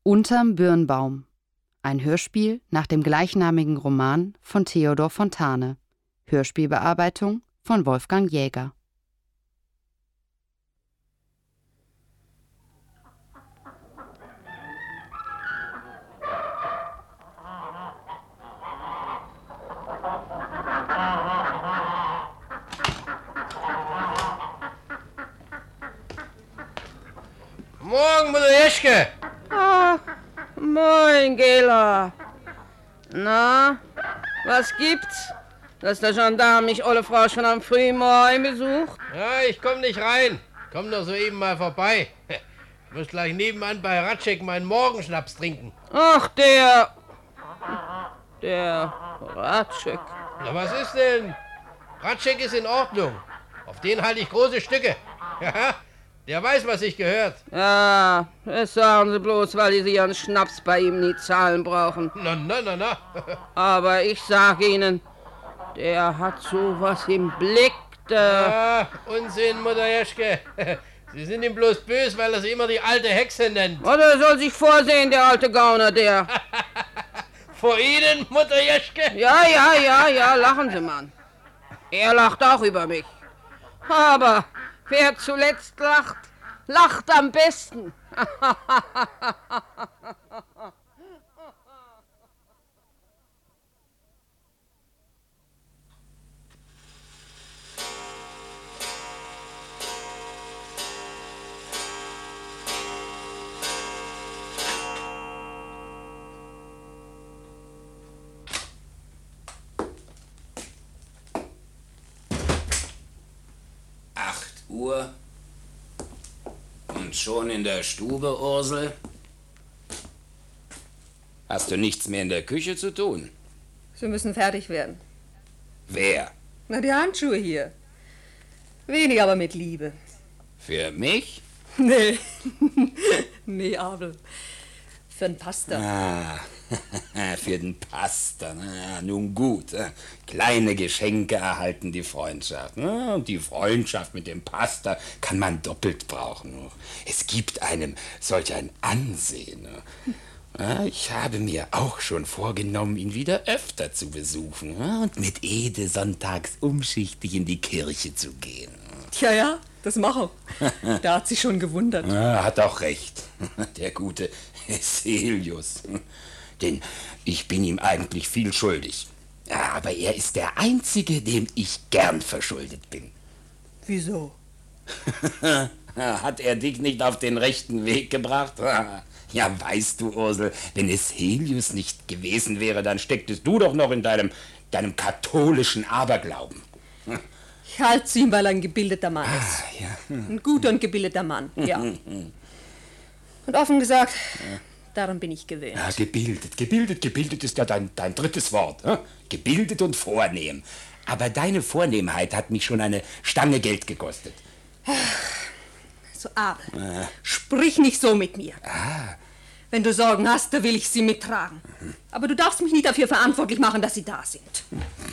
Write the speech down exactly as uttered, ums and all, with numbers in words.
Unterm Birnbaum. Ein Hörspiel nach dem gleichnamigen Roman von Theodor Fontane. Hörspielbearbeitung von Wolfgang Jäger. Morgen, Mutter Jeschke. Ah, moin, Gela. Na, was gibt's? Dass der Gendarm mich olle Frau schon am frühen Morgen besucht? Ja, ich komm nicht rein. Komm doch soeben mal vorbei. Ich muss gleich nebenan bei Ratschek meinen Morgenschnaps trinken. Ach, der... Der Ratschek. Na, was ist denn? Ratschek ist in Ordnung. Auf den halte ich große Stücke. Ja, der weiß, was sich gehört. Ja, das sagen Sie bloß, weil die ihren Schnaps bei ihm nie zahlen brauchen. Na, na, na, na. Aber ich sag Ihnen, der hat sowas im Blick. Ja, Unsinn, Mutter Jeschke. Sie sind ihm bloß böse, weil er sie immer die alte Hexe nennt. Oder er soll sich vorsehen, der alte Gauner, der. Vor Ihnen, Mutter Jeschke? Ja, ja, ja, ja, lachen Sie, Mann. Er lacht auch über mich. Aber wer zuletzt lacht, lacht am besten. Uhr und schon in der Stube, Ursel? Hast du nichts mehr in der Küche zu tun? Sie müssen fertig werden. Wer? Na, die Handschuhe hier. Wenig aber mit Liebe. Für mich? Nee. Nee, Abel. Für den Pastor. Ah, für den Pastor. Ah, nun gut. Kleine Geschenke erhalten die Freundschaft. Und die Freundschaft mit dem Pastor kann man doppelt brauchen. Es gibt einem solch ein Ansehen. Ich habe mir auch schon vorgenommen, ihn wieder öfter zu besuchen und mit Ede sonntags umschichtig in die Kirche zu gehen. Ja, ja, das mache ich. Da hat sich schon gewundert. Ja, hat auch recht. Der gute Helios. Denn ich bin ihm eigentlich viel schuldig. Ja, aber er ist der Einzige, dem ich gern verschuldet bin. Wieso? Hat er dich nicht auf den rechten Weg gebracht? Ja, weißt du, Ursel, wenn es Helios nicht gewesen wäre, dann stecktest du doch noch in deinem, deinem katholischen Aberglauben. Ich halte zu ihm, weil er ein gebildeter Mann ist. Ah, ja. Ein guter und gebildeter Mann, ja. Und offen gesagt, ja. Daran bin ich gewöhnt. Ja, gebildet, gebildet, gebildet ist ja dein, dein drittes Wort. Hm? Gebildet und vornehm. Aber deine Vornehmheit hat mich schon eine Stange Geld gekostet. So, Abel, ah. sprich nicht so mit mir. Ah. Wenn du Sorgen hast, da will ich sie mittragen. Mhm. Aber du darfst mich nicht dafür verantwortlich machen, dass sie da sind.